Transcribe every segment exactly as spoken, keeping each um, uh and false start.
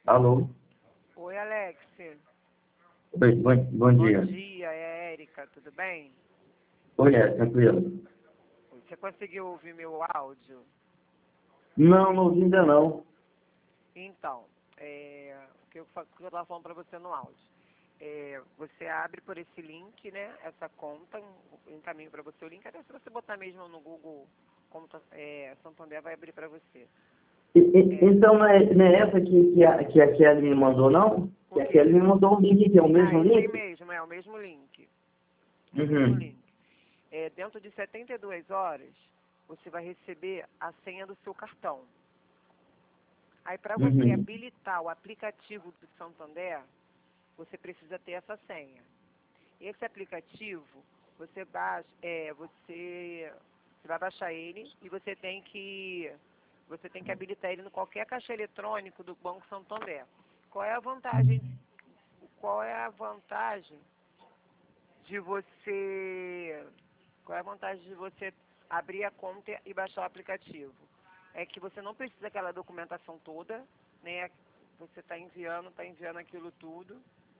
Alô? Oi, Alex. Oi, bom, bom dia. Bom dia, é a Érica, tudo bem? Oi, é, tranquilo. Você conseguiu ouvir meu áudio? Não, não ouvi ainda não. Então, é, o que eu estava falando para você no áudio. É, você abre por esse link, né? Essa conta, um encaminho para você o link, até se você botar mesmo no Google conta, é, Santander vai abrir para você. E, e, É, então não é, não é essa que, que, a, que a Kelly me mandou, não? Que a Kelly me mandou um link, que é o mesmo ah, esse aí link? mesmo, é o mesmo link. É o mesmo Uhum. link. É, dentro de setenta e duas horas, você vai receber a senha do seu cartão. Aí, para você Uhum. habilitar o aplicativo do Santander, você precisa ter essa senha. Esse aplicativo, você baixa, é, você, você vai baixar ele e você tem que você tem que habilitar ele no qualquer caixa eletrônico do Banco Santander. Qual é a vantagem? Qual é a vantagem de você? Qual é a vantagem de você abrir a conta e baixar o aplicativo? É que você não precisa daquela documentação toda, né? Você está enviando, está enviando aquilo tudo,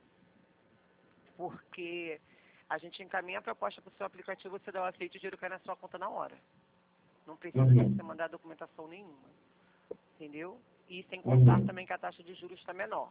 porque a gente encaminha a proposta para o seu aplicativo, você dá o aceite e o dinheiro cai na sua conta na hora. Não precisa de Uhum. você mandar documentação nenhuma, entendeu? E sem contar Uhum. também que a taxa de juros está menor.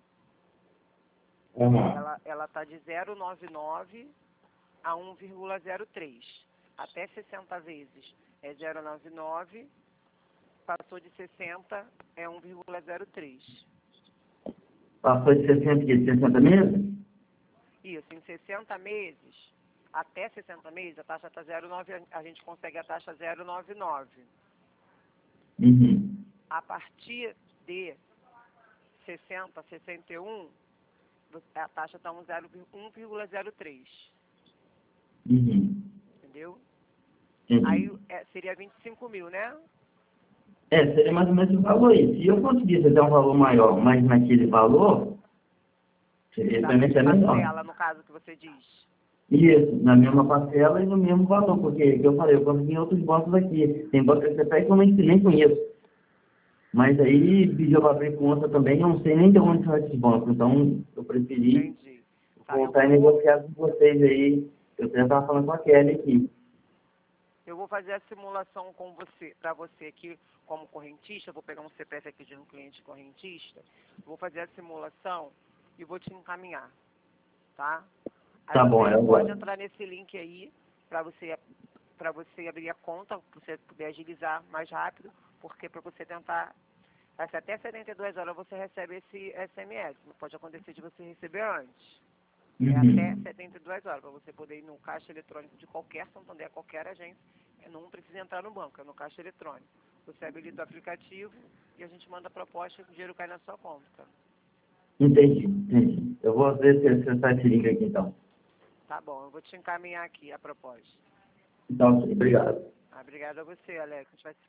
Uhum. Ela ela está de zero vírgula noventa e nove a um vírgula zero três. Até sessenta vezes é zero vírgula noventa e nove, passou de sessenta é um vírgula zero três. Passou de sessenta, que sessenta meses? Isso, em sessenta meses, até sessenta meses, a taxa está zero vírgula nove, a gente consegue a taxa zero vírgula noventa e nove. Uhum. A partir de sessenta, sessenta e um, a taxa está um vírgula zero três. Uhum. Entendeu? Aí Entendi. é, seria vinte e cinco mil, né? É, seria mais ou menos o valor aí. Se eu conseguisse dar um valor maior, mas naquele valor, seria Da também mesma até melhor. parcela, no caso que você diz. Isso, na mesma parcela e no mesmo valor, porque, que eu falei, eu consegui em outros bancos aqui. Tem bancos até que eu nem, nem conheço. Mas aí pediu para abrir conta também, eu não sei nem de onde são esses bancos. Então, eu preferi Entendi. Tá, eu voltar e vou, negociar com vocês aí. Eu até estava falando com a Kelly aqui. eu vou fazer a simulação com você, para você aqui como correntista, vou pegar um C P F aqui de um cliente correntista, vou fazer a simulação e vou te encaminhar, tá? Aí Tá bom, você eu pode gosto. entrar nesse link aí para você para você abrir a conta, para você poder agilizar mais rápido, porque para você tentar até setenta e duas horas você recebe esse S M S. Não pode acontecer de você receber antes. É até Uhum. setenta e duas horas, para você poder ir no caixa eletrônico de qualquer Santander, qualquer agência. Não precisa entrar no banco, é no caixa eletrônico. Você habilita o aplicativo e a gente manda a proposta e o dinheiro cai na sua conta. Entendi, entendi. Eu vou ver se você sai esse link aqui então. Tá bom, eu vou te encaminhar aqui a proposta. Então, sim, obrigado. Ah, obrigada a você, Alex. A gente vai se